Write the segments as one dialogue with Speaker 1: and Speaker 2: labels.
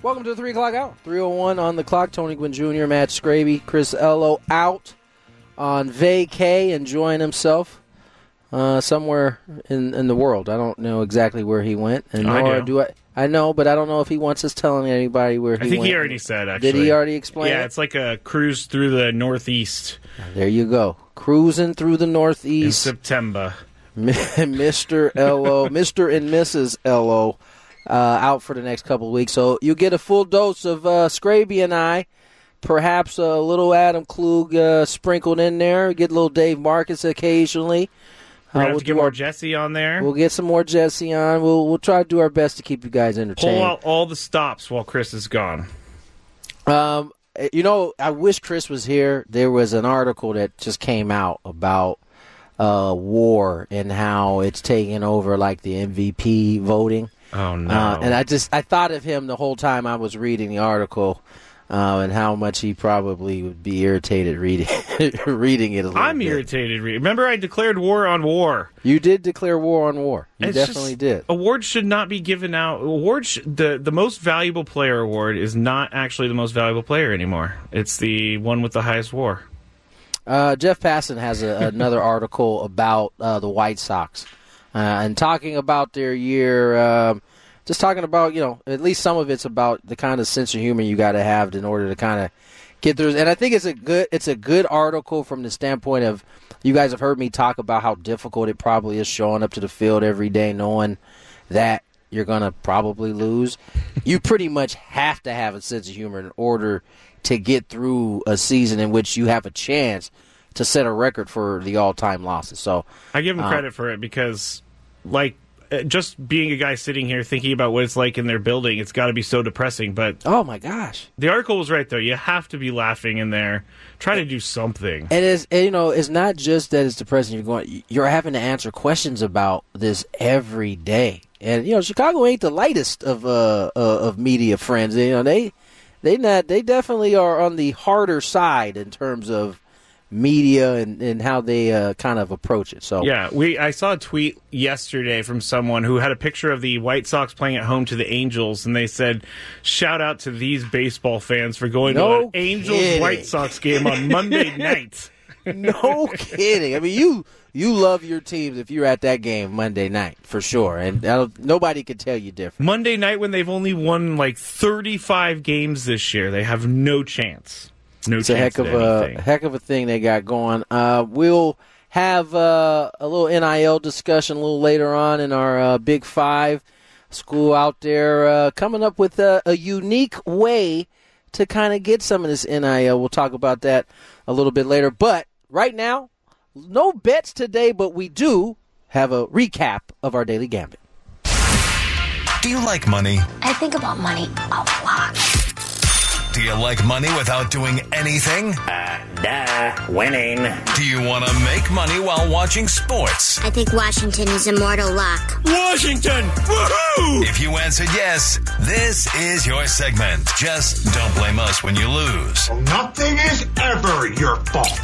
Speaker 1: Welcome to the 3 o'clock hour. 3:01 on the clock. Tony Gwynn Jr., Matt Scraby, Chris Ello out on vacay, enjoying himself somewhere in the world. I don't know exactly where he went. And I know, but I don't know if he wants us telling anybody where he went.
Speaker 2: I think he already said, actually.
Speaker 1: Did he already explain it?
Speaker 2: Yeah, it's like a cruise through the Northeast.
Speaker 1: There you go. Cruising through the Northeast.
Speaker 2: In September.
Speaker 1: Mr. Ello, Mr. and Mrs. Ello. Out for the next couple of weeks. So you get a full dose of Scraby and I, perhaps a little Adam Klug sprinkled in there. Get a little Dave Marcus occasionally.
Speaker 2: We'll have to get more Jesse on there.
Speaker 1: We'll get some more Jesse on. We'll try to do our best to keep you guys entertained.
Speaker 2: Pull out all the stops while Chris is gone.
Speaker 1: I wish Chris was here. There was an article that just came out about war and how it's taking over like the MVP voting.
Speaker 2: Oh, no.
Speaker 1: And I thought of him the whole time I was reading the article and how much he probably would be irritated reading it a little bit.
Speaker 2: I'm irritated. Remember, I declared war on war.
Speaker 1: You did declare war on war. You definitely did.
Speaker 2: Awards should not be given out. The most valuable player award is not actually the most valuable player anymore. It's the one with the highest war.
Speaker 1: Jeff Passan has another article about the White Sox. And talking about their year, just talking about, at least some of it's about the kind of sense of humor you got to have in order to kind of get through. And I think it's a good article from the standpoint of, you guys have heard me talk about how difficult it probably is showing up to the field every day knowing that you're going to probably lose. You pretty much have to have a sense of humor in order to get through a season in which you have a chance to set a record for the all-time losses. So
Speaker 2: I give him credit for it because, just being a guy sitting here thinking about what it's like in their building, it's got to be so depressing. But
Speaker 1: oh my gosh,
Speaker 2: the article was right though. You have to be laughing in there. Try to do something.
Speaker 1: And it's not just that it's depressing. You're having to answer questions about this every day. And Chicago ain't the lightest of media friends. They definitely are on the harder side in terms of media and how they kind of approach it. So
Speaker 2: yeah, I saw a tweet yesterday from someone who had a picture of the White Sox playing at home to the Angels, and they said, "Shout out to these baseball fans for going to an Angels White Sox game on Monday night."
Speaker 1: No kidding. I mean, you love your teams if you're at that game Monday night for sure, and nobody could tell you different.
Speaker 2: Monday night when they've only won like 35 games this year, they have no chance.
Speaker 1: It's a heck of a thing they got going. We'll have a little NIL discussion a little later on in our Big Five school out there coming up with a unique way to kind of get some of this NIL. We'll talk about that a little bit later. But right now, no bets today, but we do have a recap of our Daily Gambit.
Speaker 3: Do you like money?
Speaker 4: I think about money a lot.
Speaker 3: Do you like money without doing anything?
Speaker 5: Winning.
Speaker 3: Do you want to make money while watching sports?
Speaker 4: I think Washington is immortal luck.
Speaker 3: Washington! Woohoo! If you answered yes, this is your segment. Just don't blame us when you lose.
Speaker 6: Nothing is ever your fault.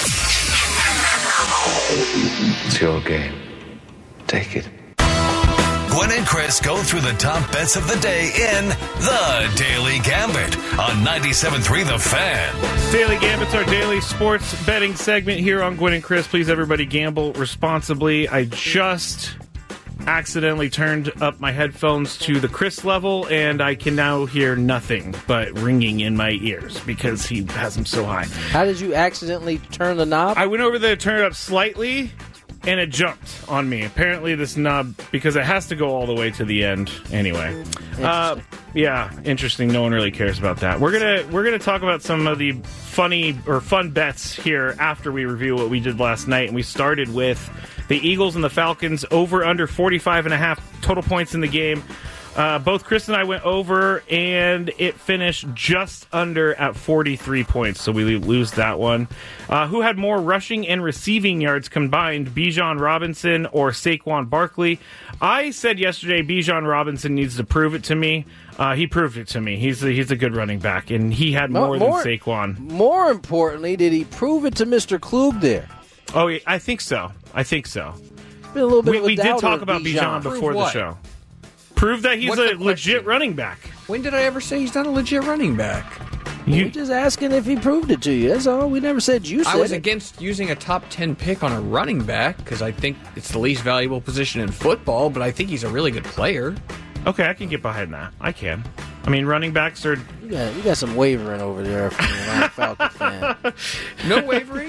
Speaker 7: It's your game. Take it.
Speaker 3: Gwen and Chris go through the top bets of the day in The Daily Gambit on 97.3 The Fan.
Speaker 2: Daily Gambit's our daily sports betting segment here on Gwen and Chris. Please, everybody, gamble responsibly. I just accidentally turned up my headphones to the Chris level, and I can now hear nothing but ringing in my ears because he has them so high.
Speaker 1: How did you accidentally turn the knob?
Speaker 2: I went over there to turn it up slightly, and it jumped on me. Apparently this knob, because it has to go all the way to the end anyway. Yeah, interesting. No one really cares about that. We're gonna talk about some of the funny or fun bets here after we review what we did last night. And we started with the Eagles and the Falcons over under 45.5 total points in the game. Both Chris and I went over, and it finished just under at 43 points, so we lose that one. Who had more rushing and receiving yards combined, Bijan Robinson or Saquon Barkley? I said yesterday Bijan Robinson needs to prove it to me. He proved it to me. He's a good running back, and he had more than Saquon.
Speaker 1: More importantly, did he prove it to Mr. Klug there?
Speaker 2: Oh, yeah, I think so.
Speaker 1: Been a little bit of a
Speaker 2: we did
Speaker 1: doubter
Speaker 2: talk
Speaker 1: of
Speaker 2: about Bijan before the show. Prove that he's
Speaker 8: What's
Speaker 2: a
Speaker 8: the
Speaker 2: legit
Speaker 8: question?
Speaker 2: running back.
Speaker 8: When did I ever say he's not a legit running back?
Speaker 1: We're just asking if he proved it to you. That's all. We never said you said
Speaker 8: I was
Speaker 1: it.
Speaker 8: against using a top 10 pick on a running back because I think it's the least valuable position in football, but I think he's a really good player.
Speaker 2: Okay, I can get behind that. I can. I mean, running backs are...
Speaker 1: You got some wavering over there from the Atlanta Falcons fan.
Speaker 8: No wavering?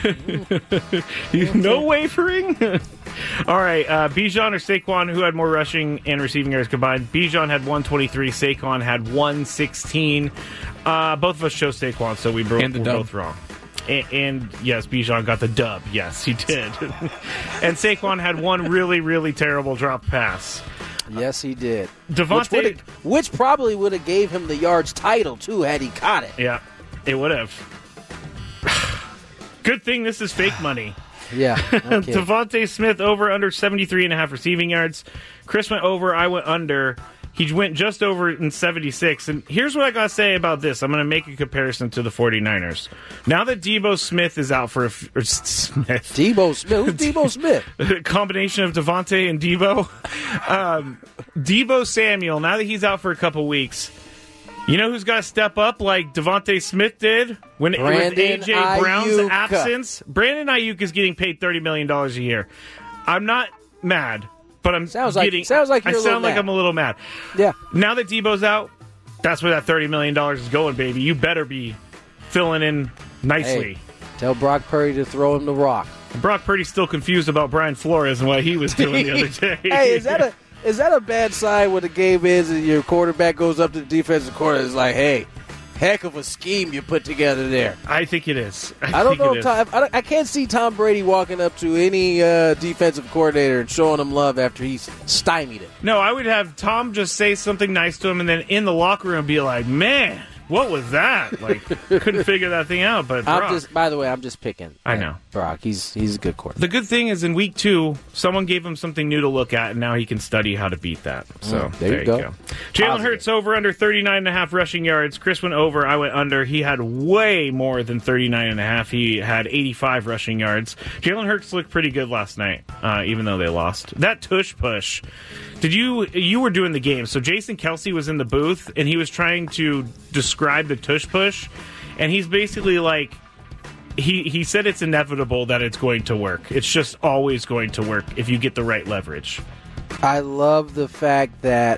Speaker 2: No wavering? All right, Bijan or Saquon, who had more rushing and receiving yards combined? Bijan had 123, Saquon had 116. Both of us chose Saquon, so we were both wrong. And yes, Bijan got the dub. Yes, he did. And Saquon had one really, really terrible drop pass.
Speaker 1: Yes, he did.
Speaker 2: Devontae,
Speaker 1: which probably would have gave him the yards title, too, had he caught it.
Speaker 2: Yeah, it would have. Good thing this is fake money.
Speaker 1: Yeah. Okay.
Speaker 2: Devontae Smith over under 73.5 receiving yards. Chris went over. I went under. He went just over in 76. And here's what I got to say about this. I'm going to make a comparison to the 49ers. Now that Debo Smith is out for
Speaker 1: Debo Smith? Who's Debo Smith?
Speaker 2: A combination of Devontae and Debo. Debo Samuel, now that he's out for a couple weeks, you know who's got to step up like Devontae Smith did with A.J. Brown's absence? Brandon Ayuk is getting paid $30 million a year. I'm not mad. But I'm
Speaker 1: sounds like you're
Speaker 2: I'm a little mad.
Speaker 1: Yeah.
Speaker 2: Now that Debo's out, that's where that $30 million is going, baby. You better be filling in nicely.
Speaker 1: Hey, tell Brock Purdy to throw him the rock.
Speaker 2: Brock Purdy's still confused about Brian Flores and what he was doing the other day.
Speaker 1: Hey, is that a bad sign when the game is and your quarterback goes up to the defensive corner and is like, hey, heck of a scheme you put together there.
Speaker 2: I think it is.
Speaker 1: I don't know if I can't see Tom Brady walking up to any defensive coordinator and showing him love after he's stymied it.
Speaker 2: No, I would have Tom just say something nice to him and then in the locker room be like, man, what was that? Like, couldn't figure that thing out. But Brock,
Speaker 1: by the way, I'm just picking.
Speaker 2: I know.
Speaker 1: Brock, he's a good quarterback.
Speaker 2: The good thing is in week 2, someone gave him something new to look at, and now he can study how to beat that. So there you go. Jalen Hurts over under 39.5 rushing yards. Chris went over. I went under. He had way more than 39.5. He had 85 rushing yards. Jalen Hurts looked pretty good last night, even though they lost. That tush push. You were doing the game, so Jason Kelsey was in the booth, and he was trying to describe the tush push, and he's basically like, he said it's inevitable that it's going to work. It's just always going to work if you get the right leverage.
Speaker 1: I love the fact that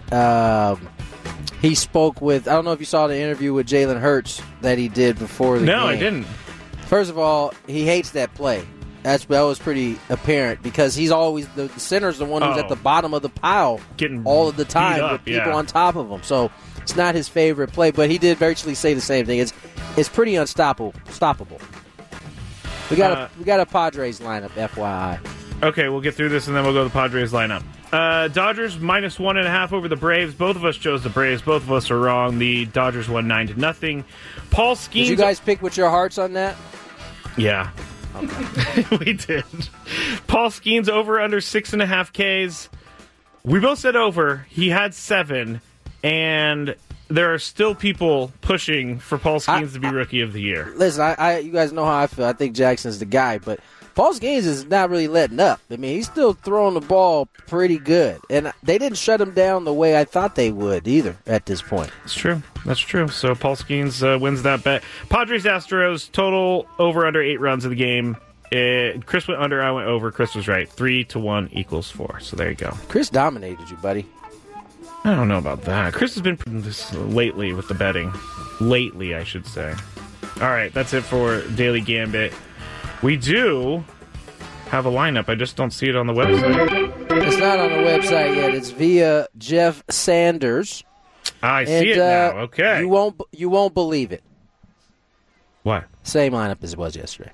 Speaker 1: he spoke with, I don't know if you saw the interview with Jalen Hurts that he did before the game.
Speaker 2: No, I didn't.
Speaker 1: First of all, he hates that play. That was pretty apparent because he's always the center's the one who's at the bottom of the pile
Speaker 2: getting
Speaker 1: all of the time with people on top of him. So it's not his favorite play, but he did virtually say the same thing. It's pretty unstoppable. We got a Padres lineup, FYI.
Speaker 2: Okay, we'll get through this and then we'll go to the Padres lineup. Dodgers minus 1.5 over the Braves. Both of us chose the Braves. Both of us are wrong. The Dodgers won 9-0. Paul Skeens.
Speaker 1: Did you guys pick with your hearts on that?
Speaker 2: Yeah. Okay. We did. Paul Skeens over under 6.5 Ks. We both said over. He had 7, and there are still people pushing for Paul Skeens to be Rookie of the Year.
Speaker 1: Listen, you guys know how I feel. I think Jackson's the guy, but Paul Skeens is not really letting up. I mean, he's still throwing the ball pretty good, and they didn't shut him down the way I thought they would either at this point.
Speaker 2: That's true. That's true. So Paul Skeens wins that bet. Padres Astros total over under 8 runs of the game. Chris went under. I went over. Chris was right. 3-1 equals 4. So there you go.
Speaker 1: Chris dominated you, buddy.
Speaker 2: I don't know about that. Chris has been this lately with the betting. Lately, I should say. All right, that's it for Daily Gambit. We do have a lineup. I just don't see it on the website.
Speaker 1: It's not on the website yet. It's via Jeff Sanders.
Speaker 2: I see it now. Okay.
Speaker 1: You won't believe it.
Speaker 2: What?
Speaker 1: Same lineup as it was yesterday.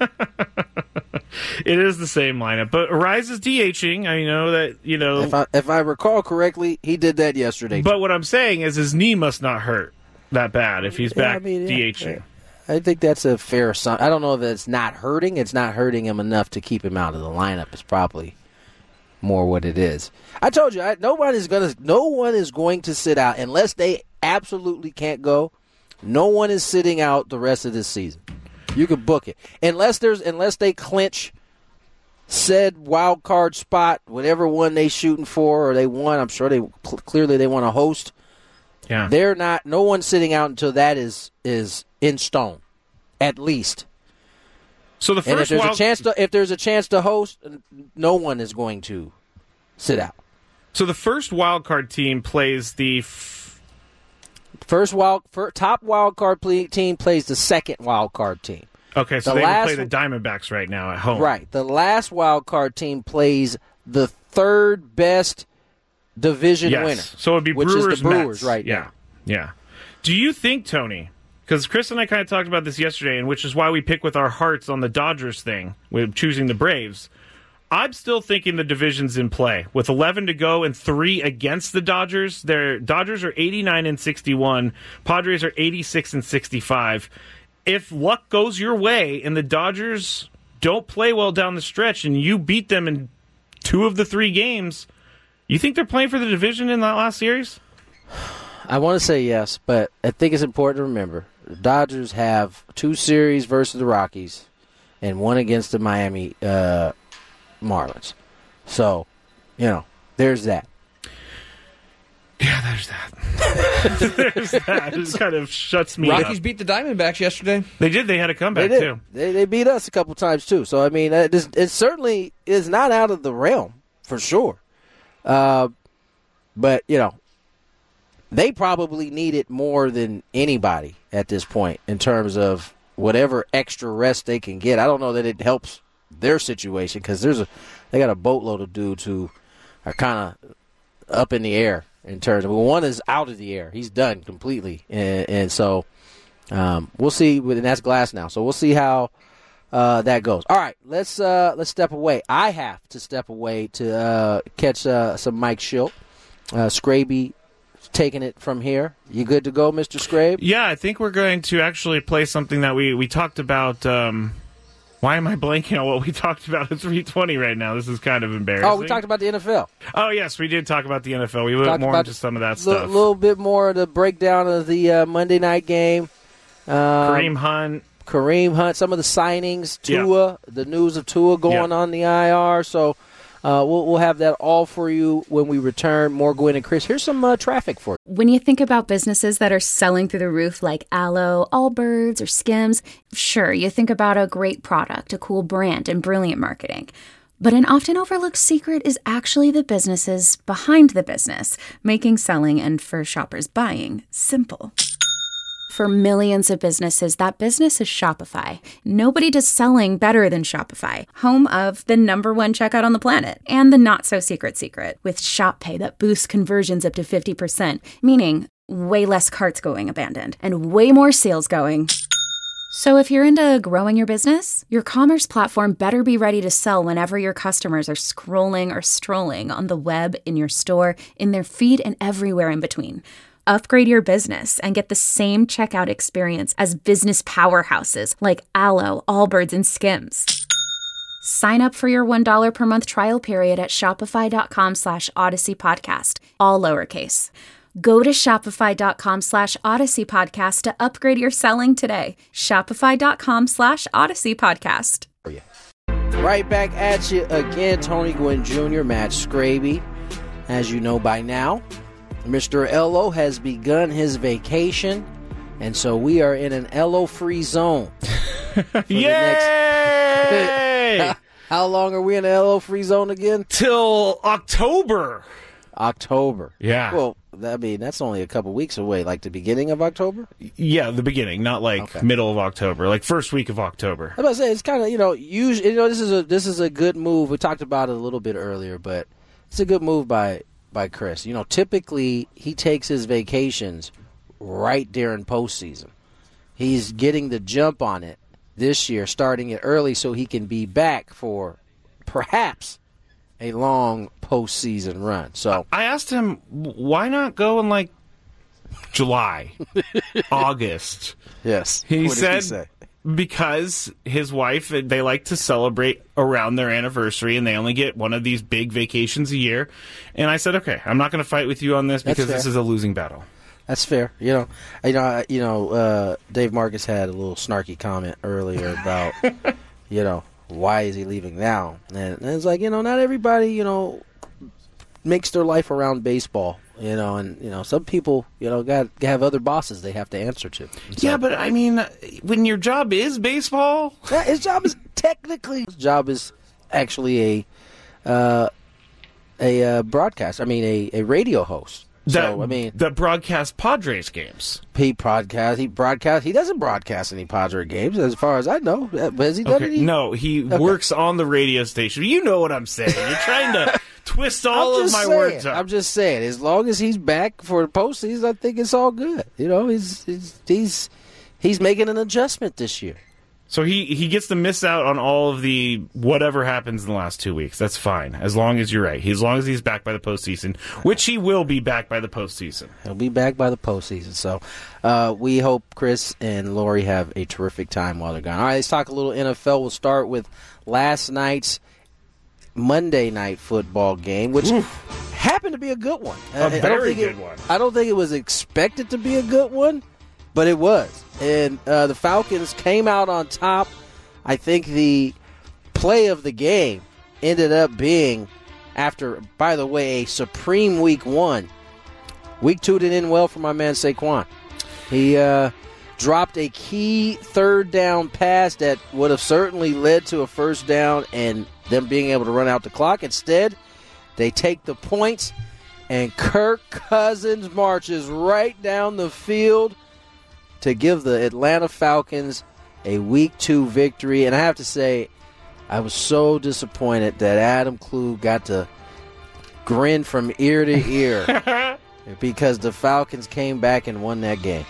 Speaker 2: It is the same lineup, but Arise is DHing. I know that,
Speaker 1: If I recall correctly, he did that yesterday.
Speaker 2: But what I'm saying is his knee must not hurt that bad if he's back DHing.
Speaker 1: I think that's a fair assumption. I don't know that it's not hurting. It's not hurting him enough to keep him out of the lineup. It's probably more what it is. I told you, no one is going to sit out unless they absolutely can't go. No one is sitting out the rest of this season. You can book it unless they clinch said wild card spot, whatever one they shooting for or they won. I'm sure clearly they want to host.
Speaker 2: Yeah.
Speaker 1: They're not. No one's sitting out until that is in stone, at least.
Speaker 2: So the first
Speaker 1: and if there's a chance to host, no one is going to sit out.
Speaker 2: So the first wild card team plays the
Speaker 1: top wild card team plays the second wild card team.
Speaker 2: Okay, so they would play the Diamondbacks right now at home.
Speaker 1: Right. The last wild card team plays the third best division winner.
Speaker 2: So it would be
Speaker 1: which
Speaker 2: Brewers,
Speaker 1: is the Brewers
Speaker 2: Mets.
Speaker 1: right now.
Speaker 2: Yeah. Do you think, Tony, because Chris and I kind of talked about this yesterday, and which is why we pick with our hearts on the Dodgers thing, with choosing the Braves. I'm still thinking the division's in play. With 11 to go and 3 against the Dodgers, their Dodgers are 89-61, Padres are 86-65. If luck goes your way and the Dodgers don't play well down the stretch and you beat them in 2 of the 3 games, you think they're playing for the division in that last series?
Speaker 1: I want to say yes, but I think it's important to remember the Dodgers have 2 series versus the Rockies and 1 against the Miami Marlins. So, there's that.
Speaker 2: Yeah, there's that. There's that. It kind of shuts me
Speaker 8: Rockies
Speaker 2: up.
Speaker 8: beat the Diamondbacks yesterday.
Speaker 2: They did. They had a comeback,
Speaker 1: they did.
Speaker 2: too.
Speaker 1: They beat us a couple times, too. So, I mean, it certainly is not out of the realm, for sure. But, they probably need it more than anybody at this point in terms of whatever extra rest they can get. I don't know that it helps their situation because they got a boatload of dudes who are kind of up in the air in terms of one is out of the air. He's done completely. And so we'll see. And that's Glass now. So we'll see how that goes. All right, let's step away. I have to step away to catch some Mike Schilt. Scraby taking it from here. You good to go, Mr. Scrabe?
Speaker 2: Yeah, I think we're going to actually play something that we talked about. Why am I blanking on what we talked about at 3:20 right now? This is kind of embarrassing.
Speaker 1: Oh, we talked about the NFL.
Speaker 2: Oh, yes, we did talk about the NFL. We went more into some of that stuff.
Speaker 1: A little bit more of the breakdown of the Monday night game.
Speaker 2: Kareem Hunt, some of the signings, Tua, the news of Tua going on the IR. So we'll have that all for you when we return. More Gwen and Chris. Here's some traffic for you.
Speaker 9: When you think about businesses that are selling through the roof like Aloe, Allbirds, or Skims, sure, you think about a great product, a cool brand, and brilliant marketing. But an often overlooked secret is actually the businesses behind the business, making selling and, for shoppers, buying simple. For millions of businesses, that business is Shopify. Nobody does selling better than Shopify, home of the #1 checkout on the planet and the not-so-secret secret with Shop Pay that boosts conversions up to 50%, meaning way less carts going abandoned and way more sales going. So if you're into growing your business, your commerce platform better be ready to sell whenever your customers are scrolling or strolling on the web, in your store, in their feed, and everywhere in between. Upgrade your business and get the same checkout experience as business powerhouses like Aloe, Allbirds, and Skims. Sign up for your $1 per month trial period at shopify.com/Odyssey Podcast, all lowercase. Go to shopify.com/Odyssey Podcast to upgrade your selling today. Shopify.com/Odyssey Podcast.
Speaker 1: Right back at you again, Tony Gwynn Jr., Matt Scraby. As you know by now, Mr. Elo has begun his vacation, and so we are in an Elo-free zone.
Speaker 2: Yay!
Speaker 1: How long are we in an Elo-free zone again?
Speaker 2: Till October.
Speaker 1: Yeah. Well, I mean, that's only a couple weeks away, like the beginning of October?
Speaker 2: Yeah, the beginning, not like middle of October, like first week of October.
Speaker 1: I was about to say, it's kind of, usually, this is a good move. We talked about it a little bit earlier, but it's a good move by Chris. Typically he takes his vacations right during postseason. He's getting the jump on it this year, starting it early so he can be back for perhaps a long postseason run. So
Speaker 2: I asked him, why not go in like July, August?
Speaker 1: Yes.
Speaker 2: He said because his wife, they like to celebrate around their anniversary, and they only get one of these big vacations a year. And I said, okay, I'm not going to fight with you on this because this is a losing battle.
Speaker 1: That's fair. Dave Marcus had a little snarky comment earlier about, why is he leaving now? And it's like, not everybody, makes their life around baseball, and, some people, got to have other bosses they have to answer to. So,
Speaker 2: yeah, but I mean, when your job is baseball.
Speaker 1: Yeah, his job is actually a broadcast. I mean, a radio host.
Speaker 2: That broadcast Padres games.
Speaker 1: He doesn't broadcast any Padres games, as far as I know. Has he done any?
Speaker 2: No, he works on the radio station. You know what I'm saying. You're trying to twist all of my words up.
Speaker 1: I'm just saying, as long as he's back for the postseason, I think it's all good. He's making an adjustment this year.
Speaker 2: So he gets to miss out on all of the whatever happens in the last 2 weeks. That's fine, as long as you're right. As long as he's back by the postseason, which he will be back by the postseason.
Speaker 1: He'll be back by the postseason. So we hope Chris and Lori have a terrific time while they're gone. All right, let's talk a little NFL. We'll start with last night's Monday Night Football game, which happened to be a good one.
Speaker 2: A very good one.
Speaker 1: I don't think it was expected to be a good one, but it was. And the Falcons came out on top. I think the play of the game ended up being, after, by the way, a supreme Week 1. Week 2 didn't end well for my man Saquon. He dropped a key third down pass that would have certainly led to a first down and them being able to run out the clock. Instead, they take the points, and Kirk Cousins marches right down the field to give the Atlanta Falcons a Week 2 victory. And I have to say, I was so disappointed that Adam Klug got to grin from ear to ear because the Falcons came back and won that game.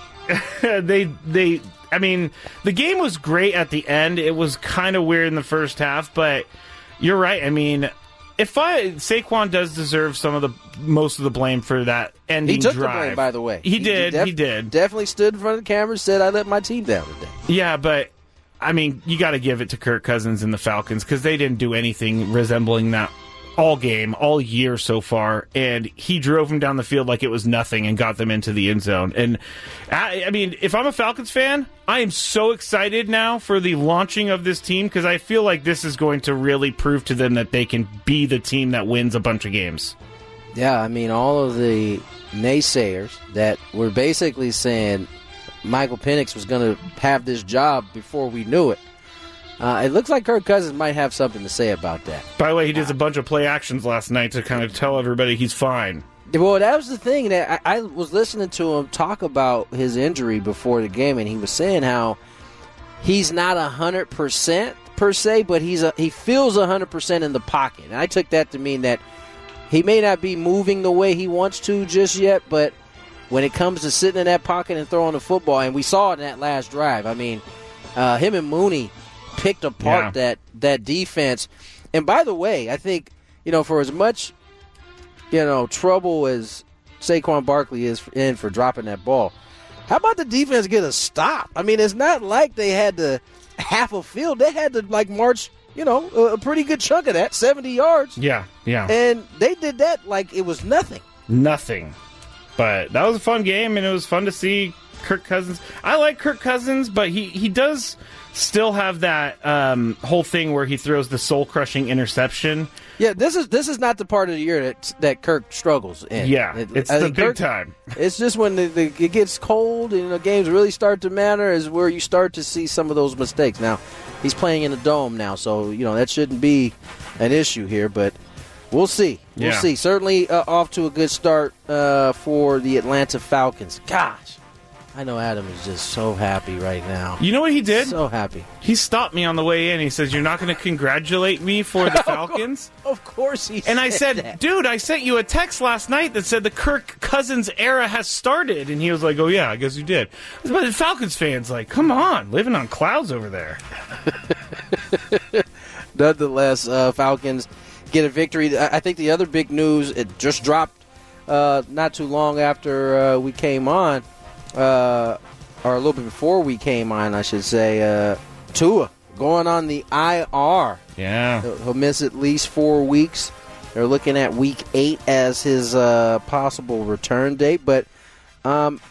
Speaker 2: I mean, the game was great at the end. It was kind of weird in the first half, but you're right. I mean, Saquon does deserve most of the blame for that ending drive.
Speaker 1: He took the blame, by the way.
Speaker 2: He did.
Speaker 1: Definitely stood in front of the camera and said, I let my team down today.
Speaker 2: Yeah, but, I mean, you got to give it to Kirk Cousins and the Falcons because they didn't do anything resembling that all game, all year so far, and he drove them down the field like it was nothing and got them into the end zone. And, I mean, if I'm a Falcons fan, I am so excited now for the launching of this team because I feel like this is going to really prove to them that they can be the team that wins a bunch of games.
Speaker 1: Yeah, I mean, all of the naysayers that were basically saying Michael Penix was going to have this job before we knew it. It looks like Kirk Cousins might have something to say about that.
Speaker 2: By the way, he did a bunch of play actions last night to kind of tell everybody he's fine.
Speaker 1: Well, that was the thing. That I was listening to him talk about his injury before the game, and he was saying how he's not 100% per se, but he feels 100% in the pocket. And I took that to mean that he may not be moving the way he wants to just yet, but when it comes to sitting in that pocket and throwing the football, and we saw it in that last drive, I mean, him and Mooney picked apart that defense. And by the way, I think, for as much, trouble as Saquon Barkley is in for dropping that ball, how about the defense get a stop? I mean, it's not like they had to half a field. They had to, march, a pretty good chunk of that, 70 yards.
Speaker 2: Yeah.
Speaker 1: And they did that like it was nothing.
Speaker 2: Nothing. But that was a fun game, and it was fun to see Kirk Cousins. I like Kirk Cousins, but he does still have that whole thing where he throws the soul-crushing interception.
Speaker 1: Yeah, this is not the part of the year that Kirk struggles in.
Speaker 2: Yeah, it's the big time.
Speaker 1: It's just when it gets cold and the games really start to matter is where you start to see some of those mistakes. Now, he's playing in a dome now, so that shouldn't be an issue here, but we'll see. We'll see. Certainly off to a good start for the Atlanta Falcons. Gosh, I know Adam is just so happy right now.
Speaker 2: You know what he did?
Speaker 1: So happy.
Speaker 2: He stopped me on the way in. He says, "You're not going to congratulate me for the Falcons?"
Speaker 1: Of course he
Speaker 2: And I said,
Speaker 1: that.
Speaker 2: "Dude, I sent you a text last night that said the Kirk Cousins era has started." And he was like, "Oh, yeah, I guess you did." But the Falcons fans, come on, living on clouds over there.
Speaker 1: Nonetheless, Falcons get a victory. I think the other big news, it just dropped not too long after we came on, or a little bit before we came on, I should say. Tua going on the IR.
Speaker 2: Yeah.
Speaker 1: He'll miss at least 4 weeks. They're looking at week 8 as his possible return date. But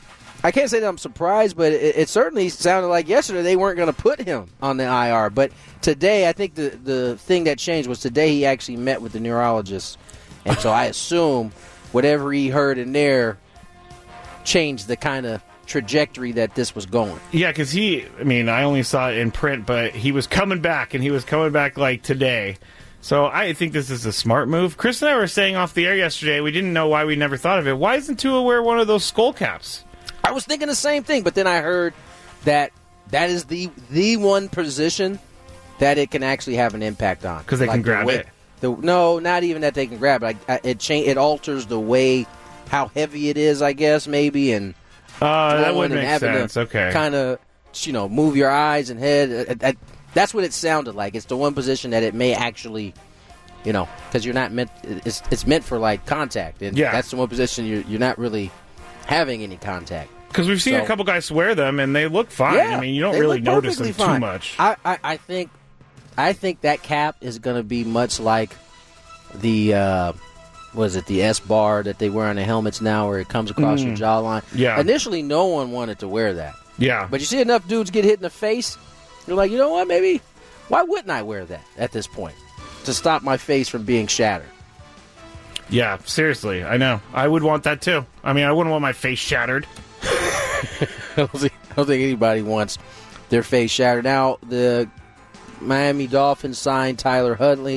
Speaker 1: I can't say that I'm surprised, but it certainly sounded like yesterday they weren't going to put him on the IR. But today, I think the thing that changed was today he actually met with the neurologist. And so I assume whatever he heard in there changed the kind of trajectory that this was going.
Speaker 2: Yeah, because I only saw it in print, but he was coming back, and he was coming back like today. So I think this is a smart move. Chris and I were saying off the air yesterday, we didn't know why we never thought of it. Why isn't Tua wear one of those skull caps?
Speaker 1: I was thinking the same thing, but then I heard that is the one position that it can actually have an impact on.
Speaker 2: Because they can grab it.
Speaker 1: No, not even that they can grab it. It alters the way, how heavy it is, I guess, maybe, and
Speaker 2: that would make sense. Okay,
Speaker 1: kind of, move your eyes and head. That's what it sounded like. It's the one position that it may actually, because you're not meant. It's meant for like contact, and that's the one position you're not really having any contact.
Speaker 2: Because we've seen a couple guys wear them, and they look fine.
Speaker 1: Yeah,
Speaker 2: I mean, you don't really notice them too much.
Speaker 1: I think that cap is going to be much like the the S bar that they wear on the helmets now, where it comes across your jawline.
Speaker 2: Yeah.
Speaker 1: Initially, no one wanted to wear that.
Speaker 2: Yeah.
Speaker 1: But you see enough dudes get hit in the face, you're like, you know what? Maybe why wouldn't I wear that at this point to stop my face from being shattered?
Speaker 2: Yeah, seriously, I know. I would want that too. I mean, I wouldn't want my face shattered.
Speaker 1: I don't think anybody wants their face shattered. Now, the Miami Dolphins signed Tyler Huntley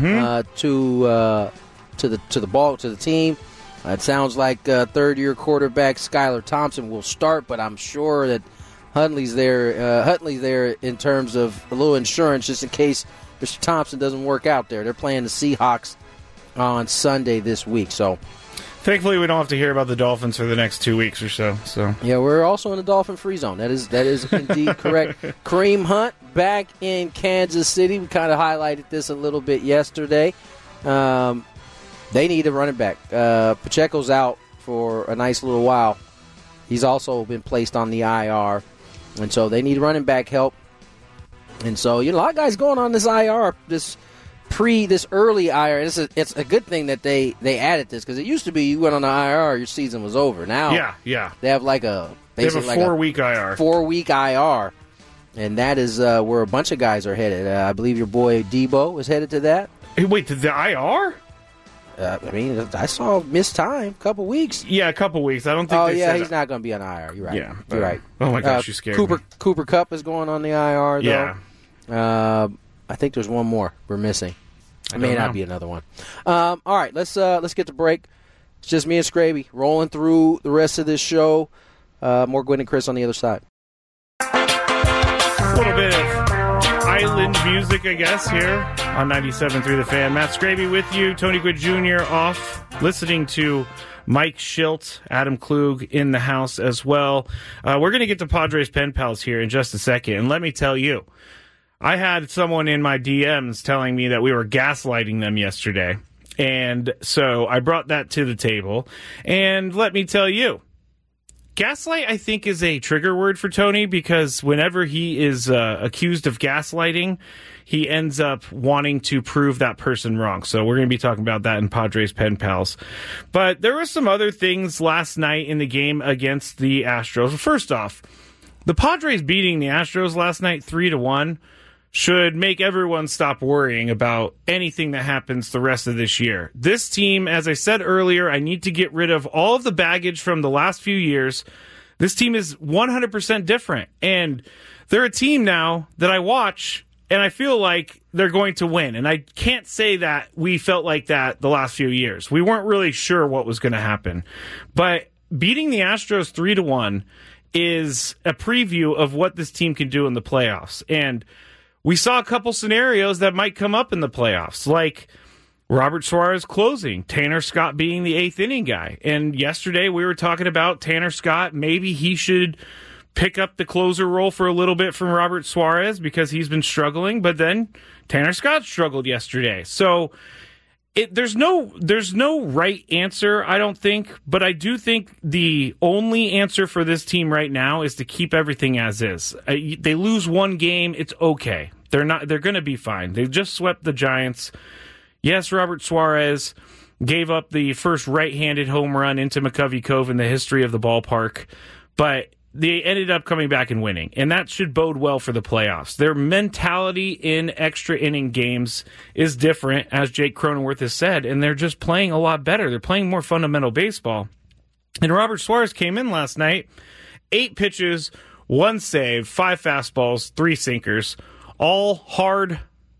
Speaker 1: to the team. It sounds like third-year quarterback Skylar Thompson will start, but I'm sure that Huntley's there in terms of a little insurance just in case Mr. Thompson doesn't work out there. They're playing the Seahawks on Sunday this week, so
Speaker 2: thankfully we don't have to hear about the Dolphins for the next 2 weeks or so.
Speaker 1: Yeah, we're also in the Dolphin-free zone. That is indeed correct. Kareem Hunt back in Kansas City. We kind of highlighted this a little bit yesterday. They need a running back. Pacheco's out for a nice little while. He's also been placed on the IR, and so they need running back help. And so, a lot of guys going on this IR, this early IR. It's a good thing that they added this, because it used to be you went on the IR, your season was over. Now, they have like a
Speaker 2: 4-week IR.
Speaker 1: 4-week IR, and that is where a bunch of guys are headed. I believe your boy Debo is headed to that.
Speaker 2: Hey, wait, to the IR?
Speaker 1: I saw missed time, a couple weeks.
Speaker 2: Yeah, a couple weeks. I don't think.
Speaker 1: He's not going to be on IR. You're right.
Speaker 2: Yeah,
Speaker 1: you're right.
Speaker 2: Oh my gosh, you scared me.
Speaker 1: Cooper Kupp is going on the IR. Though.
Speaker 2: Yeah.
Speaker 1: I think there's one more we're missing. It may not be another one. All right, let's get to break. It's just me and Scraby rolling through the rest of this show. More Gwen and Chris on the other side.
Speaker 2: A little bit of island music, I guess, here on 97.3 The Fan. Matt Scraby with you. Tony Gwynn Jr. off, listening to Mike Schilt, Adam Klug in the house as well. We're going to get to Padres pen pals here in just a second. And let me tell you, I had someone in my DMs telling me that we were gaslighting them yesterday. And so I brought that to the table. And let me tell you, gaslight, I think, is a trigger word for Tony, because whenever he is accused of gaslighting, he ends up wanting to prove that person wrong. So we're going to be talking about that in Padres Pen Pals. But there were some other things last night in the game against the Astros. First off, the Padres beating the Astros last night 3-1 should make everyone stop worrying about anything that happens the rest of this year. This team, as I said earlier, I need to get rid of all of the baggage from the last few years. This team is 100% different. And they're a team now that I watch, and I feel like they're going to win. And I can't say that we felt like that the last few years. We weren't really sure what was going to happen. But beating the Astros 3-1 is a preview of what this team can do in the playoffs. And we saw a couple scenarios that might come up in the playoffs, like Robert Suarez closing, Tanner Scott being the eighth inning guy. And yesterday we were talking about Tanner Scott. Maybe he should pick up the closer role for a little bit from Robert Suarez because he's been struggling. But then Tanner Scott struggled yesterday. So there's no right answer, I don't think. But I do think the only answer for this team right now is to keep everything as is. They lose one game, it's okay. They're going to be fine. They just swept the Giants. Yes, Robert Suarez gave up the first right-handed home run into McCovey Cove in the history of the ballpark. but they ended up coming back and winning, and that should bode well for the playoffs. Their mentality in extra inning games is different, as Jake Cronenworth has said, and they're just playing a lot better. They're playing more fundamental baseball. And Robert Suarez came in last night, 8 pitches, 1 save, 5 fastballs, 3 sinkers, all hard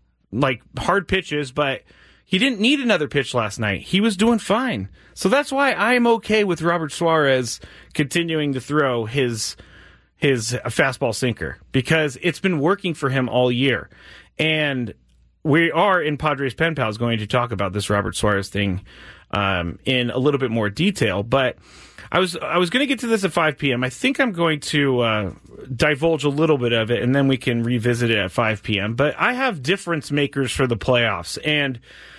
Speaker 2: pitches, but he didn't need another pitch last night. He was doing fine. So that's why I'm okay with Robert Suarez continuing to throw his fastball sinker, because it's been working for him all year. And we are in Padres Pen Pals going to talk about this Robert Suarez thing in a little bit more detail. But I was going to get to this at 5 p.m. I think I'm going to divulge a little bit of it, and then we can revisit it at 5 p.m. But I have difference makers for the playoffs, and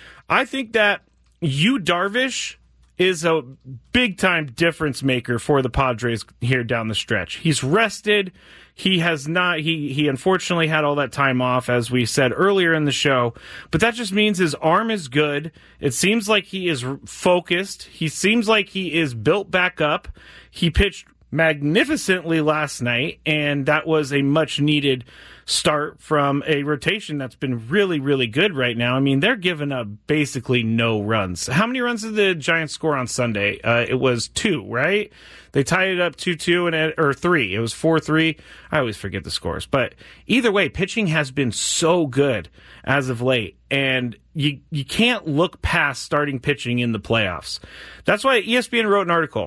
Speaker 2: I think that Yu Darvish is a big-time difference maker for the Padres here down the stretch. He's rested. He has not. He unfortunately had all that time off, as we said earlier in the show. But that just means his arm is good. It seems like he is focused. He seems like he is built back up. He pitched magnificently last night, and that was a much-needed start from a rotation that's been really, really good right now. I mean, they're giving up basically no runs. How many runs did the Giants score on Sunday? It was 2, right? They tied it up 2-2 or 3. It was 4-3. I always forget the scores. But either way, pitching has been so good as of late, and you can't look past starting pitching in the playoffs. That's why ESPN wrote an article.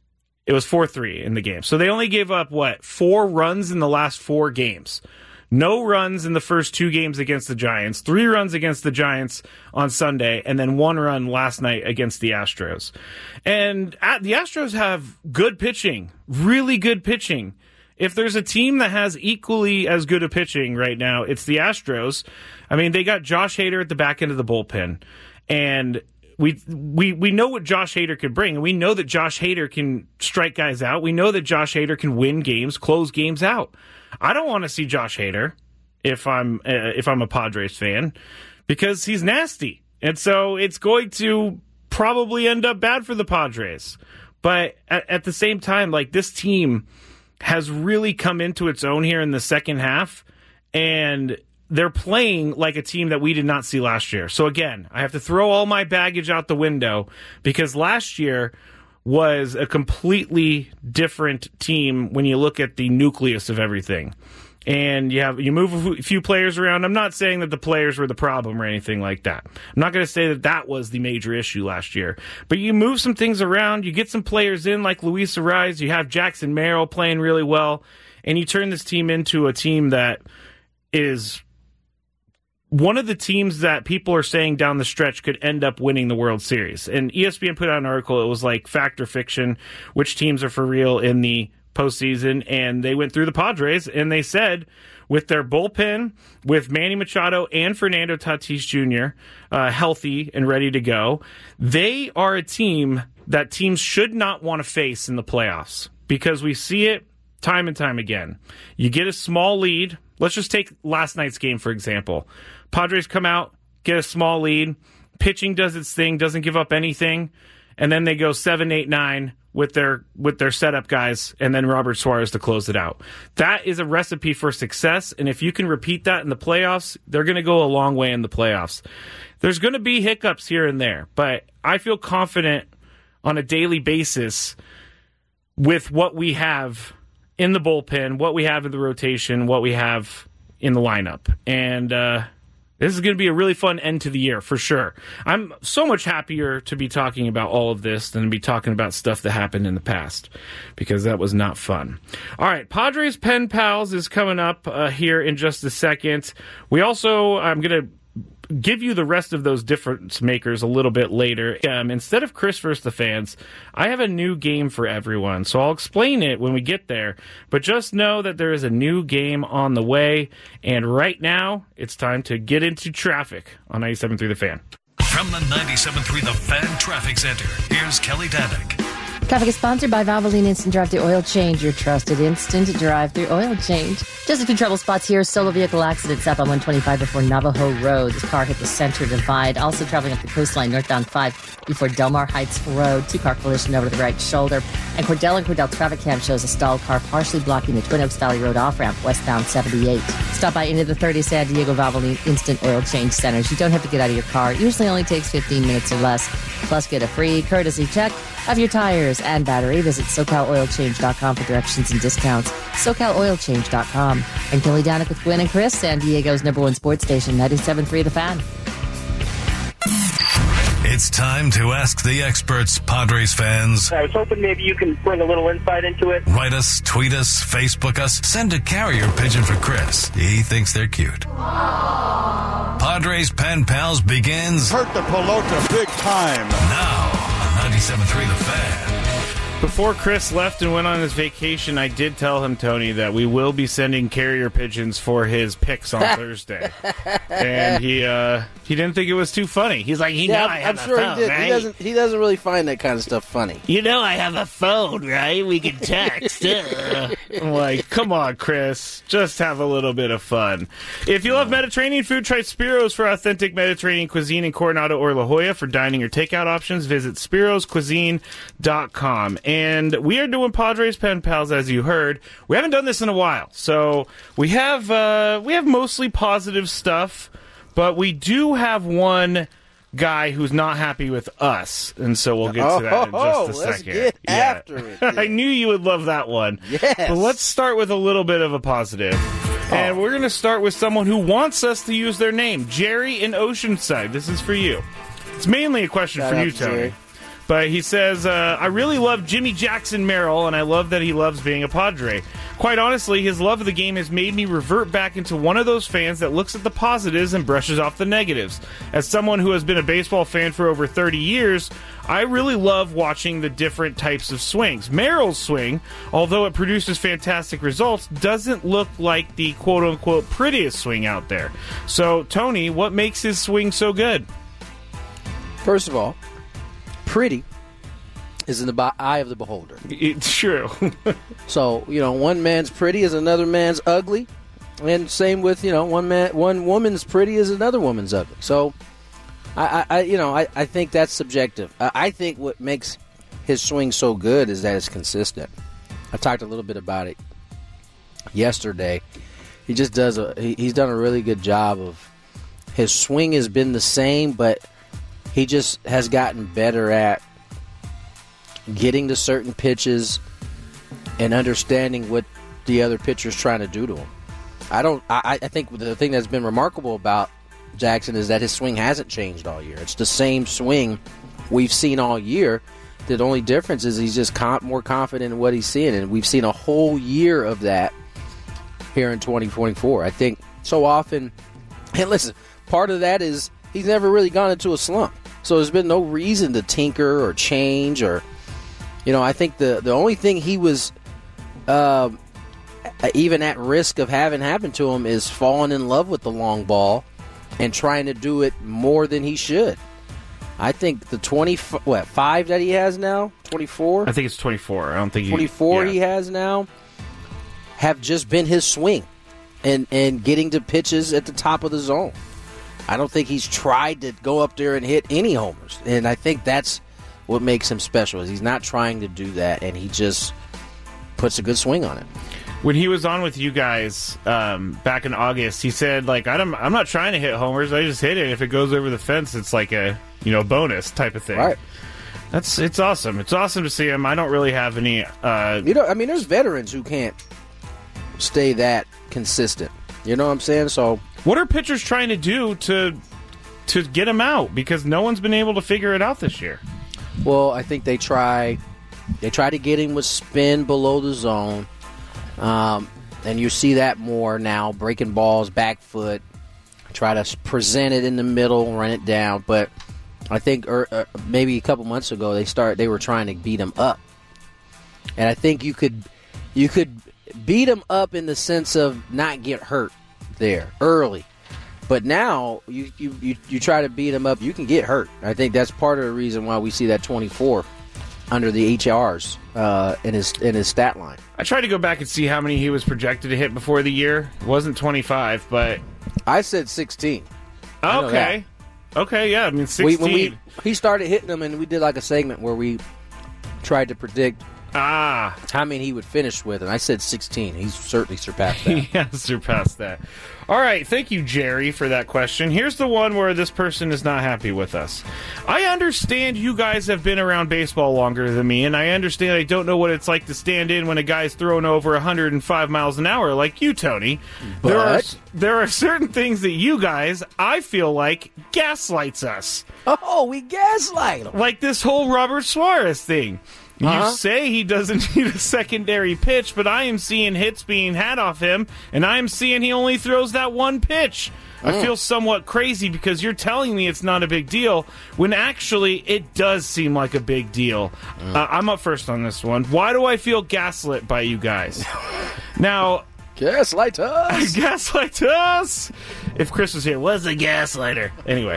Speaker 2: It was 4-3 in the game. So they only gave up, 4 runs in the last 4 games. No runs in the first 2 games against the Giants, 3 runs against the Giants on Sunday, and then 1 run last night against the Astros. And the Astros have good pitching, really good pitching. If there's a team that has equally as good a pitching right now, it's the Astros. I mean, they got Josh Hader at the back end of the bullpen, and we know what Josh Hader could bring, and we know that Josh Hader can strike guys out. We know that Josh Hader can win games, close games out. I don't want to see Josh Hader if I'm a Padres fan, because he's nasty, and so it's going to probably end up bad for the Padres. But at the same time, this team has really come into its own here in the second half, and they're playing like a team that we did not see last year. So again, I have to throw all my baggage out the window, because last year was a completely different team when you look at the nucleus of everything. And you move a few players around. I'm not saying that the players were the problem or anything like that. I'm not going to say that was the major issue last year. But you move some things around, you get some players in like Luis Arraez, you have Jackson Merrill playing really well, and you turn this team into a team that is one of the teams that people are saying down the stretch could end up winning the World Series. And ESPN put out an article, it was like fact or fiction, which teams are for real in the postseason, and they went through the Padres, and they said with their bullpen, with Manny Machado and Fernando Tatis Jr. Healthy and ready to go, they are a team that teams should not want to face in the playoffs, because we see it time and time again. You get a small lead. Let's just take last night's game, for example. Padres come out, get a small lead, pitching does its thing, doesn't give up anything, and then they go 7-8-9 with their setup guys, and then Robert Suarez to close it out. That is a recipe for success, and if you can repeat that in the playoffs, they're going to go a long way in the playoffs. There's going to be hiccups here and there, but I feel confident on a daily basis with what we have in the bullpen, what we have in the rotation, what we have in the lineup. And this is going to be a really fun end to the year, for sure. I'm so much happier to be talking about all of this than to be talking about stuff that happened in the past, because that was not fun. All right, Padres Pen Pals is coming up here in just a second. I'm going to give you the rest of those difference makers a little bit later. Instead of Chris versus the fans, I have a new game for everyone, so I'll explain it when we get there. But just know that there is a new game on the way, and right now, it's time to get into traffic on 97.3 The Fan.
Speaker 3: From the 97.3 The Fan Traffic Center, here's Kelly Danick.
Speaker 10: Traffic is sponsored by Valvoline Instant Drive-Thru Oil Change, your trusted instant drive-thru oil change. Just a few trouble spots here. Solo vehicle accident south on 125 before Navajo Road. This car hit the center divide. Also traveling up the coastline northbound 5 before Delmar Heights Road. Two-car collision over to the right shoulder. And Cordell traffic cam shows a stalled car partially blocking the Twin Oaks Valley Road off-ramp westbound 78. Stop by into the 30 San Diego Valvoline Instant Oil Change Centers. You don't have to get out of your car. It usually only takes 15 minutes or less. Plus, get a free courtesy check of your tires and battery. Visit SoCalOilChange.com for directions and discounts. SoCalOilChange.com. And Kelly Danik with Gwen and Chris, San Diego's #1 sports station, 97.3 The Fan.
Speaker 3: It's time to ask the experts, Padres fans.
Speaker 11: I was hoping maybe you can bring a little insight into it.
Speaker 3: Write us, tweet us, Facebook us, send a carrier pigeon for Chris. He thinks they're cute. Aww. Padres Pen Pals begins.
Speaker 12: Hurt the pelota big time.
Speaker 3: Now on 97.3 The Fan.
Speaker 2: Before Chris left and went on his vacation, I did tell him, Tony, that we will be sending carrier pigeons for his picks on Thursday. And he didn't think it was too funny. He's like, I have
Speaker 1: I'm sure
Speaker 2: a phone,
Speaker 1: he did.
Speaker 2: right?
Speaker 1: He doesn't really find that kind of stuff funny.
Speaker 2: I have a phone, right? We can text. I'm like, come on, Chris. Just have a little bit of fun. If you love Mediterranean food, try Spiro's for authentic Mediterranean cuisine in Coronado or La Jolla. For dining or takeout options, visit spiroscuisine.com. And we are doing Padres Pen Pals, as you heard. We haven't done this in a while, so we have mostly positive stuff, but we do have one guy who's not happy with us, and so we'll get to that in just a second.
Speaker 1: Get after it.
Speaker 2: I knew you would love that one.
Speaker 1: Yes.
Speaker 2: But let's start with a little bit of a positive. And we're going to start with someone who wants us to use their name, Jerry in Oceanside. This is for you. It's mainly a question for you, Tony. Jerry. But he says, I really love Jimmy Jackson Merrill, and I love that he loves being a Padre. Quite honestly, his love of the game has made me revert back into one of those fans that looks at the positives and brushes off the negatives. As someone who has been a baseball fan for over 30 years, I really love watching the different types of swings. Merrill's swing, although it produces fantastic results, doesn't look like the quote-unquote prettiest swing out there. So, Tony, what makes his swing so good?
Speaker 1: First of all, pretty is in the eye of the beholder.
Speaker 2: It's true.
Speaker 1: So, one man's pretty is another man's ugly, and same with, one woman's pretty is another woman's ugly. So, I think that's subjective. I think what makes his swing so good is that it's consistent. I talked a little bit about it yesterday. He just he's done a really good job of, his swing has been the same, but he just has gotten better at getting to certain pitches and understanding what the other pitcher's trying to do to him. I think the thing that's been remarkable about Jackson is that his swing hasn't changed all year. It's the same swing we've seen all year. The only difference is he's just more confident in what he's seeing, and we've seen a whole year of that here in 2024. I think so often, and listen, part of that is he's never really gone into a slump. So there's been no reason to tinker or change or, I think the only thing he was even at risk of having happen to him is falling in love with the long ball and trying to do it more than he should. I think the 5 that he has now, 24?
Speaker 2: I think it's 24. I don't think
Speaker 1: 24 he has now have just been his swing and getting to pitches at the top of the zone. I don't think he's tried to go up there and hit any homers. And I think that's what makes him special, is he's not trying to do that, and he just puts a good swing on it.
Speaker 2: When he was on with you guys back in August, he said, I'm not trying to hit homers. I just hit it. If it goes over the fence, it's like a bonus type of thing.
Speaker 1: Right.
Speaker 2: It's awesome. It's awesome to see him. I don't really have any...
Speaker 1: there's veterans who can't stay that consistent. You know what I'm saying? So...
Speaker 2: What are pitchers trying to do to get him out? Because no one's been able to figure it out this year.
Speaker 1: Well, I think they try to get him with spin below the zone. And you see that more now, breaking balls, back foot, try to present it in the middle, run it down. But I think maybe a couple months ago they were trying to beat him up. And I think you could beat him up in the sense of not get hurt there early, but now you try to beat him up, you can get hurt. I think that's part of the reason why we see that 24 under the HRs in his stat line.
Speaker 2: I tried to go back and see how many he was projected to hit before the year. It wasn't 25, but
Speaker 1: I said 16.
Speaker 2: Okay. Okay, yeah, I mean 16.
Speaker 1: He started hitting them, and we did like a segment where we tried to predict how many he would finish with, and I said 16. He's certainly surpassed that.
Speaker 2: He has surpassed that. All right, thank you, Jerry, for that question. Here's the one where this person is not happy with us. I understand you guys have been around baseball longer than me, and I understand I don't know what it's like to stand in when a guy's throwing over 105 miles an hour like you, Tony.
Speaker 1: But
Speaker 2: there are certain things that you guys, I feel like, gaslights us.
Speaker 1: Oh, we gaslight him.
Speaker 2: Like this whole Robert Suarez thing. You say he doesn't need a secondary pitch, but I am seeing hits being had off him, and I am seeing he only throws that one pitch. I feel somewhat crazy because you're telling me it's not a big deal, when actually it does seem like a big deal. I'm up first on this one. Why do I feel gaslit by you guys? Now...
Speaker 1: Gaslight us!
Speaker 2: Gaslight us! If Chris was here, was a gaslighter. Anyway,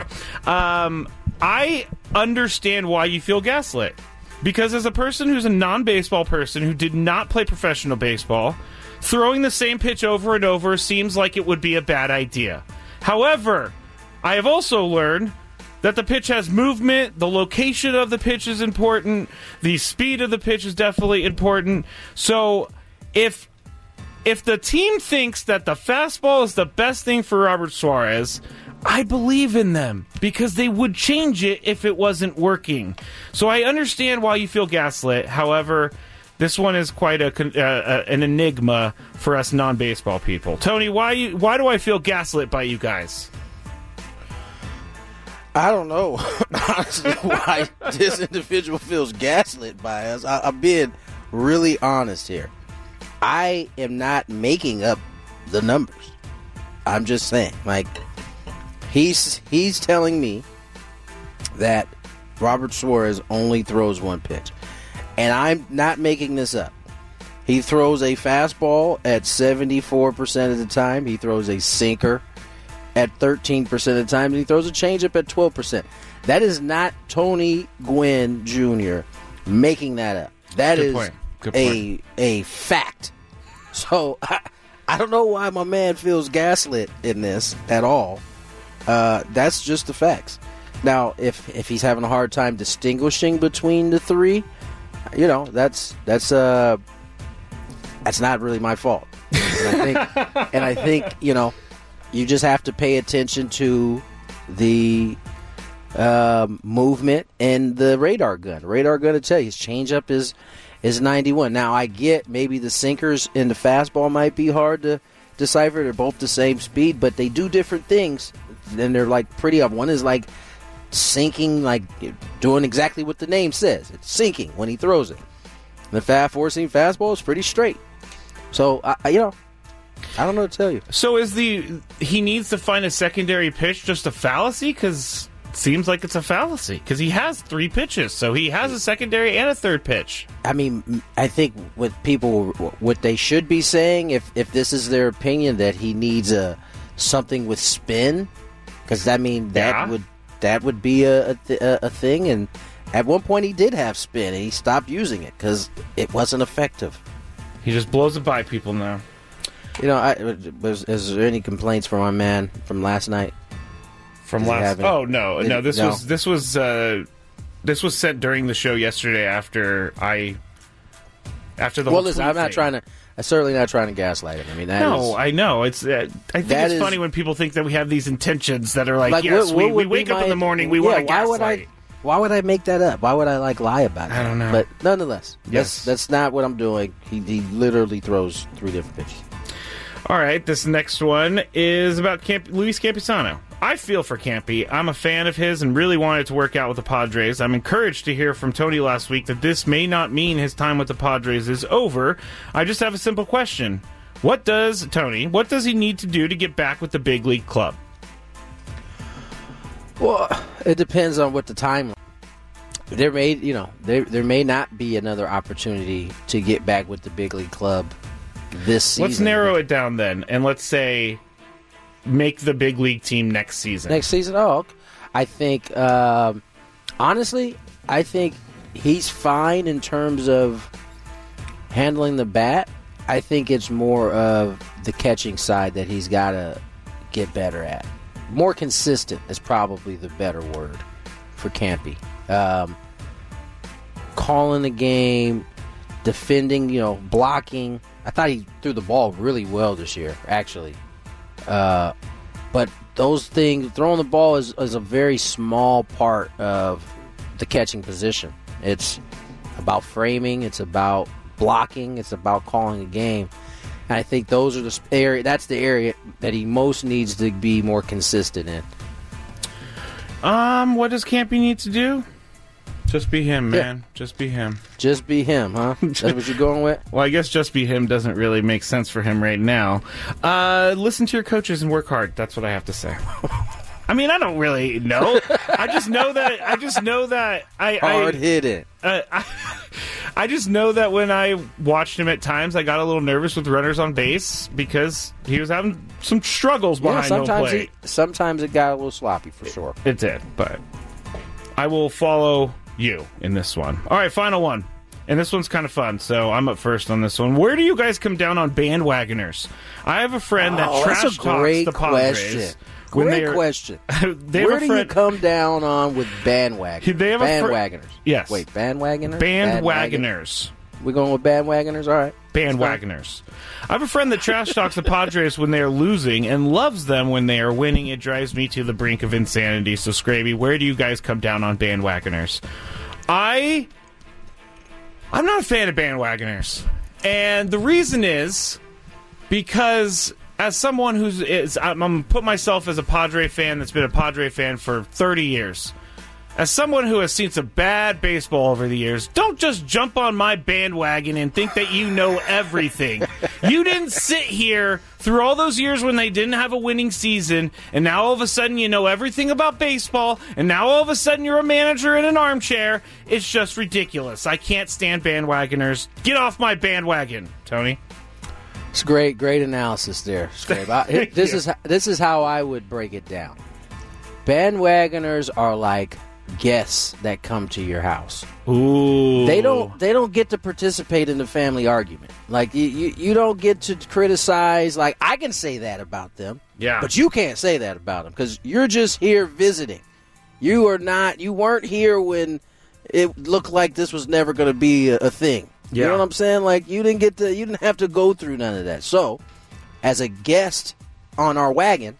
Speaker 2: I understand why you feel gaslit. Because as a person who's a non-baseball person who did not play professional baseball, throwing the same pitch over and over seems like it would be a bad idea. However, I have also learned that the pitch has movement, the location of the pitch is important, the speed of the pitch is definitely important. So if the team thinks that the fastball is the best thing for Robert Suarez, I believe in them because they would change it if it wasn't working. So I understand why you feel gaslit. However, this one is quite an enigma for us non-baseball people. Tony, why do I feel gaslit by you guys?
Speaker 1: I don't know, honestly, why this individual feels gaslit by us. I'm being really honest here. I am not making up the numbers. I'm just saying, like, he's telling me that Robert Suarez only throws one pitch. And I'm not making this up. He throws a fastball at 74% of the time. He throws a sinker at 13% of the time. And he throws a changeup at 12%. That is not Tony Gwynn Jr. making that up. That is a fact. So I don't know why my man feels gaslit in this at all. That's just the facts. Now, if he's having a hard time distinguishing between the three, you know, that's not really my fault. And I think you know, you just have to pay attention to the movement and the radar gun. Radar gun to tell you his changeup is 91. Now I get maybe the sinkers and the fastball might be hard to decipher. They're both the same speed, but they do different things. And they're like pretty up. One is like sinking, like doing exactly what the name says. It's sinking when he throws it. And the four-seam fastball is pretty straight. So I don't know what to tell you.
Speaker 2: So is he needs to find a secondary pitch just a fallacy? Because it seems like it's a fallacy. Because he has three pitches, so he has a secondary and a third pitch.
Speaker 1: I mean, I think what they should be saying, if this is their opinion, that he needs something with spin. Because that would be a thing, and at one point he did have spin, and he stopped using it because it wasn't effective.
Speaker 2: He just blows it by people now.
Speaker 1: You know, is there any complaints from my man from last night?
Speaker 2: No. This was sent during the show yesterday after the whole
Speaker 1: listen,
Speaker 2: thing.
Speaker 1: I'm certainly not trying to gaslight him. I mean,
Speaker 2: I know. I think it's funny when people think that we have these intentions that are like yes, we wake up in the morning, we want to gaslight.
Speaker 1: Why would I make that up? Why would I lie about it?
Speaker 2: I don't know.
Speaker 1: But nonetheless,
Speaker 2: yes.
Speaker 1: that's not what I'm doing. He literally throws three different pitches.
Speaker 2: All right, this next one is about Luis Campusano. I feel for Campy. I'm a fan of his and really wanted to work out with the Padres. I'm encouraged to hear from Tony last week that this may not mean his time with the Padres is over. I just have a simple question. What does he need to do to get back with the big league club?
Speaker 1: Well, it depends on what the timeline. There may not be another opportunity to get back with the big league club this season.
Speaker 2: Let's narrow it down then, and let's say make the big league team next season.
Speaker 1: Next season? Oh, okay. I think, honestly, he's fine in terms of handling the bat. I think it's more of the catching side that he's got to get better at. More consistent is probably the better word for Campy. Calling the game, defending, blocking. I thought he threw the ball really well this year, actually. But those things, throwing the ball is a very small part of the catching position. It's about framing. It's about blocking. It's about calling a game. And I think those are that's the area that he most needs to be more consistent in.
Speaker 2: What does Campy need to do? Just be him, man. Yeah. Just be him.
Speaker 1: Just be him, huh? That's what you're going with?
Speaker 2: Well, I guess just be him doesn't really make sense for him right now. Listen to your coaches and work hard. That's what I have to say. I mean, I don't really know. I just know that
Speaker 1: hard hitting.
Speaker 2: I just know that when I watched him at times, I got a little nervous with runners on base because he was having some struggles behind home plate.
Speaker 1: Sometimes it got a little sloppy, for sure.
Speaker 2: It did, but I will follow you in this one. All right, final one. And this one's kind of fun, so I'm up first on this one. Where do you guys come down on bandwagoners? I have a friend that trash talks the Padres.
Speaker 1: Great question. Where do you come down on with bandwagoners? Bandwagoners.
Speaker 2: Yes.
Speaker 1: Wait, bandwagoners?
Speaker 2: Bandwagoners.
Speaker 1: We're going with bandwagoners? All right.
Speaker 2: Bandwagoners. I have a friend that trash talks the Padres when they are losing and loves them when they are winning. It drives me to the brink of insanity. So, Scraby, where do you guys come down on bandwagoners? I'm not a fan of bandwagoners. And the reason is because as someone I'm going to put myself as a Padre fan that's been a Padre fan for 30 years. As someone who has seen some bad baseball over the years, don't just jump on my bandwagon and think that you know everything. You didn't sit here through all those years when they didn't have a winning season, and now all of a sudden you know everything about baseball, and now all of a sudden you're a manager in an armchair. It's just ridiculous. I can't stand bandwagoners. Get off my bandwagon, Tony.
Speaker 1: It's great analysis there, Scrape. This is how I would break it down. Bandwagoners are like guests that come to your house.
Speaker 2: Ooh.
Speaker 1: They don't get to participate in the family argument. Like you don't get to criticize. Like, I can say that about them,
Speaker 2: yeah,
Speaker 1: but you can't say that about them because you're just here visiting. You weren't here when it looked like this was never going to be a thing.
Speaker 2: Yeah.
Speaker 1: You know what I'm saying? Like, you didn't have to go through none of that. So, as a guest on our wagon,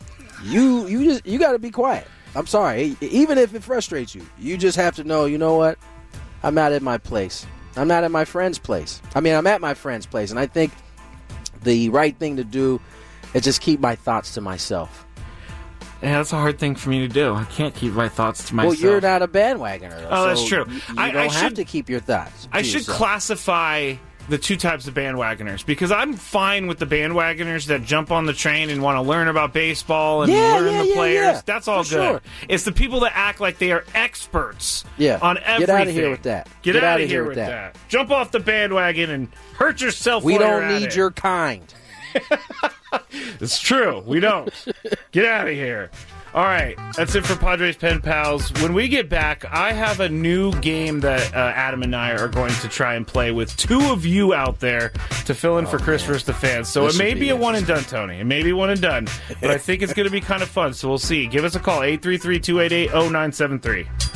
Speaker 1: you got to be quiet. I'm sorry. Even if it frustrates you, you just have to know, you know what? I'm not at my place. I'm not at my friend's place. I mean, I'm at my friend's place, and I think the right thing to do is just keep my thoughts to myself.
Speaker 2: Yeah, that's a hard thing for me to do. I can't keep my thoughts to myself.
Speaker 1: Well, you're not a bandwagoner.
Speaker 2: Oh, that's true.
Speaker 1: You don't have to keep your thoughts.
Speaker 2: I should classify the two types of bandwagoners because I'm fine with the bandwagoners that jump on the train and want to learn about baseball and learn the players. Yeah. That's all good. Sure. It's the people that act like they are experts on everything.
Speaker 1: Get out of here with that.
Speaker 2: Get out of here with that. Jump off the bandwagon and hurt yourself.
Speaker 1: We don't need your kind.
Speaker 2: It's true. We don't. Get out of here. All right. That's it for Padres Pen Pals. When we get back, I have a new game that Adam and I are going to try and play with two of you out there to fill in for Chris versus the fans. So it may be a one and done, Tony. It may be one and done. But I think it's going to be kind of fun. So we'll see. Give us a call, 833-288-0973.